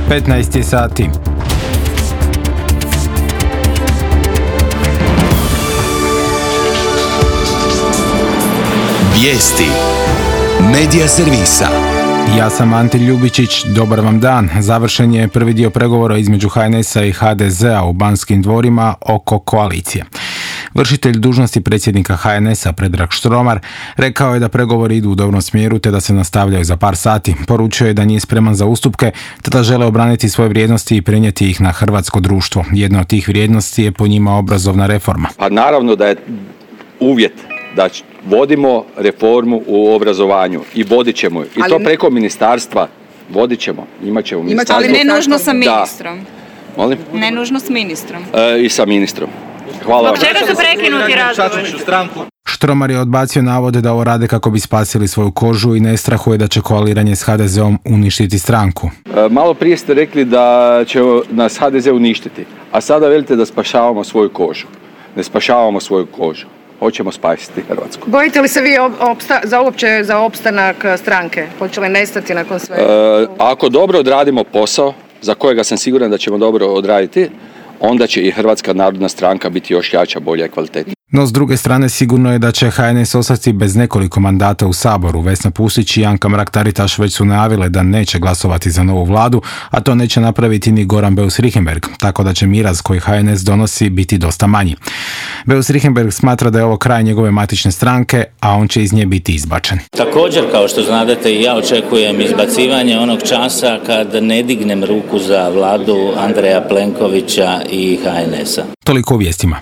15 sati. Vijesti Medija servisa. Ja sam Ante Ljubičić, dobar vam dan. Završen je prvi dio pregovora između HNS-a i HDZ-a u Banskim dvorima oko koalicije. Vršitelj dužnosti predsjednika HNS-a Predrag Štromar rekao je da pregovori idu u dobrom smjeru te da se nastavljaju za par sati. Poručio je da nije spreman za ustupke te da žele obraniti svoje vrijednosti i prenijeti ih na hrvatsko društvo. Jedna od tih vrijednosti je po njima obrazovna reforma. Pa naravno da je uvjet da vodimo reformu u obrazovanju i vodit ćemo je. I to preko ministarstva vodit ćemo, imat ćemo ministarstvo. Ali ne nužno sa ministrom. Molim? Ne nužno s ministrom. I sa ministrom. Hvala vam. Čega su prekinuti razgovori? Štromar je odbacio navode da ovo rade kako bi spasili svoju kožu i ne strahuje da će koaliranje s HDZ-om uništiti stranku. Malo prije ste rekli da će nas HDZ uništiti, a sada velite da spašavamo svoju kožu. Ne spašavamo svoju kožu. Hoćemo spasiti Hrvatsku. Bojite li se vi uopće za opstanak stranke? Hoće li nestati nakon sve? Ako dobro odradimo posao, za kojega sam siguran da ćemo dobro odraditi, onda će i Hrvatska narodna stranka biti još jača, bolja i kvalitetnija. No s druge strane sigurno je da će HNS ostati bez nekoliko mandata u Saboru. Vesna Pusić i Anka Mrak-Taritaš već su najavile da neće glasovati za novu vladu, a to neće napraviti ni Goran Beus-Richembergh, tako da će miraz koji HNS donosi biti dosta manji. Beus-Richembergh smatra da je ovo kraj njegove matične stranke, a on će iz nje biti izbačen. Također, kao što znadete, i ja očekujem izbacivanje onog časa kad ne dignem ruku za vladu Andreja Plenkovića i HNS-a. Toliko u vijestima.